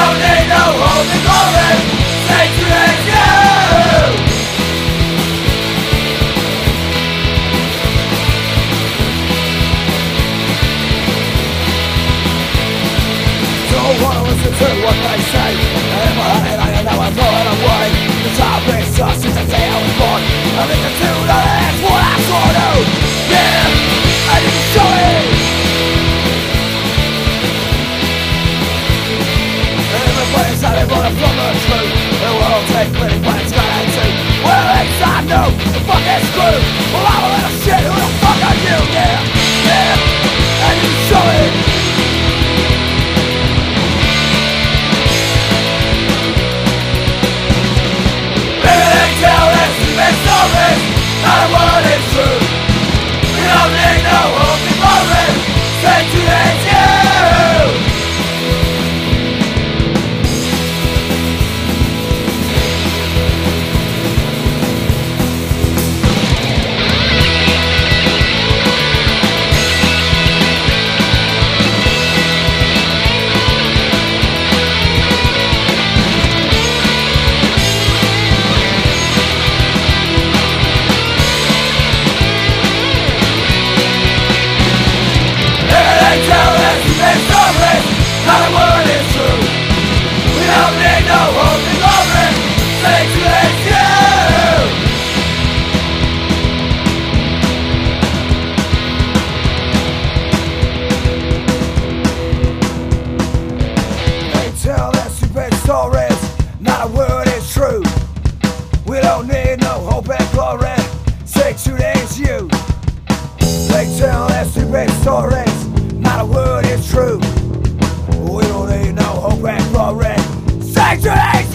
don't need no hope and glory. Satan is you. Don't wanna listen to what they say. In my head I know I'm going away. The time is such since the day I was born. I listen to that's what I saw do. Yeah, I need to show it. Everybody's out there running from the truth. It won't take plenty, but it's gonna take. Well, at least I know the fuck is screwed. Well, I'm a little shit, who the fuck are you? Yeah, yeah, I need to show it. Not a word is true. We don't need no hope and glory. Satan is you. Not a word is true. We don't need no hope and glory. Satan is you. They tell their stupid stories. Not a word is true. We don't need no hope and glory. Satan is you. They tell their stupid stories. Not a word is true. We don't need no hope and glory. Satan is